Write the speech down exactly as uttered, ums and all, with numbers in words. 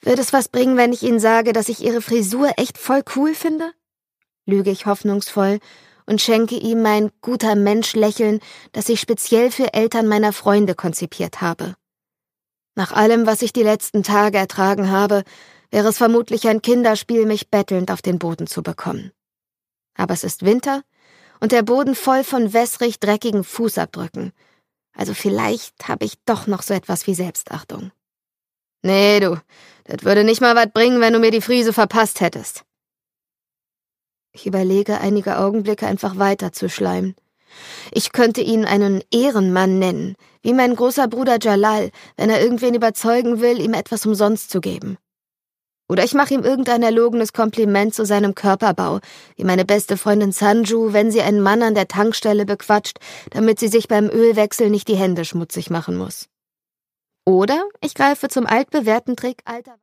Wird es was bringen, wenn ich Ihnen sage, dass ich Ihre Frisur echt voll cool finde? Lüge ich hoffnungsvoll und schenke ihm mein guter Mensch-Lächeln, das ich speziell für Eltern meiner Freunde konzipiert habe. Nach allem, was ich die letzten Tage ertragen habe, wäre es vermutlich ein Kinderspiel, mich bettelnd auf den Boden zu bekommen. Aber es ist Winter und der Boden voll von wässrig dreckigen Fußabdrücken. Also vielleicht habe ich doch noch so etwas wie Selbstachtung. Nee, du, das würde nicht mal was bringen, wenn du mir die Frise verpasst hättest. Ich überlege einige Augenblicke, einfach weiterzuschleimen. Ich könnte ihn einen Ehrenmann nennen, wie mein großer Bruder Jalal, wenn er irgendwen überzeugen will, ihm etwas umsonst zu geben. Oder ich mache ihm irgendein erlogenes Kompliment zu seinem Körperbau, wie meine beste Freundin Sanju, wenn sie einen Mann an der Tankstelle bequatscht, damit sie sich beim Ölwechsel nicht die Hände schmutzig machen muss. Oder ich greife zum altbewährten Trick alter